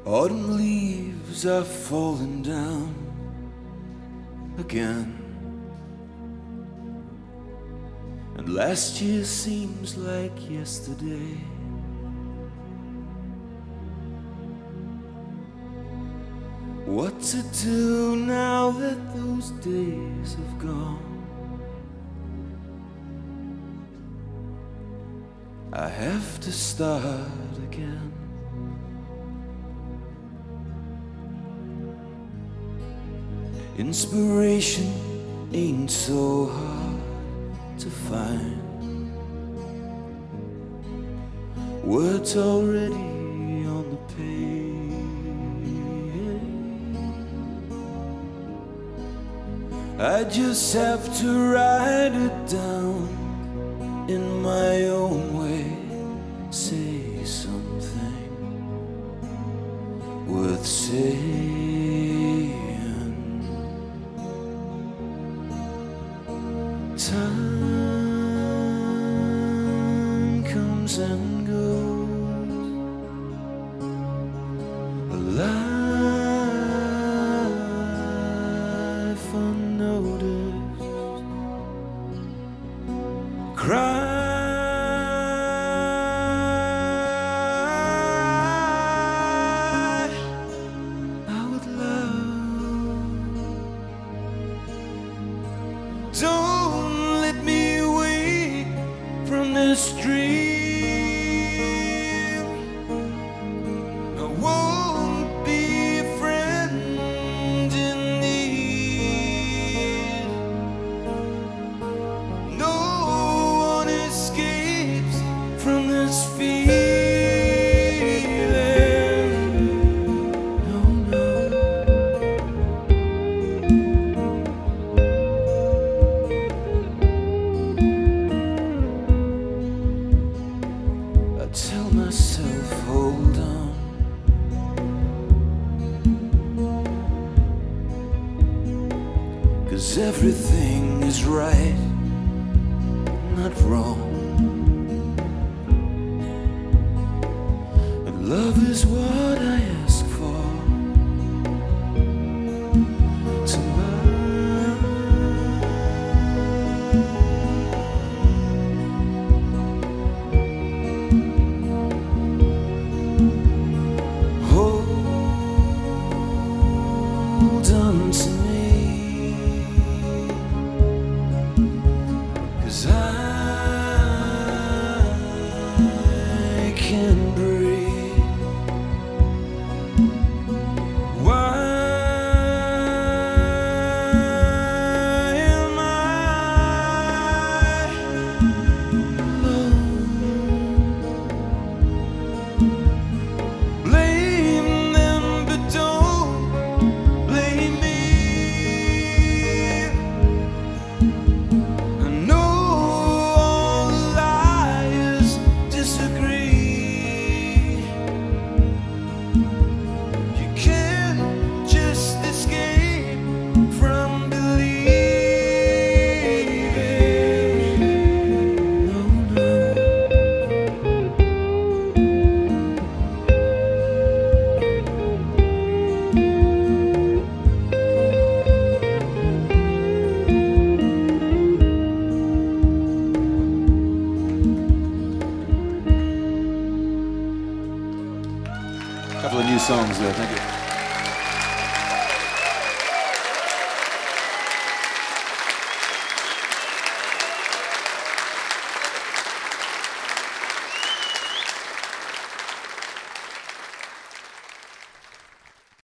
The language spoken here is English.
Autumn leaves are falling down again, and last year seems like yesterday. What to do now that those days have gone? I have to start again. Inspiration ain't so hard to find. Words already on the page. I just have to write it down in my own way. Say something worth saying. Time comes and goes, a life unnoticed. Cry out loud. Don't let me wake from this dream. I won't be a friend in need. No one escapes from this feeling. No, no. I tell myself, hold on. Cause everything is right, not wrong. And love is what I ask for. Hold on to me, 'cause I can't breathe. Why am I alone? Blame them, but don't blame me. I know all the liars disagree. You can't just escape from believing. No, no. Couple of new songs there, thank you.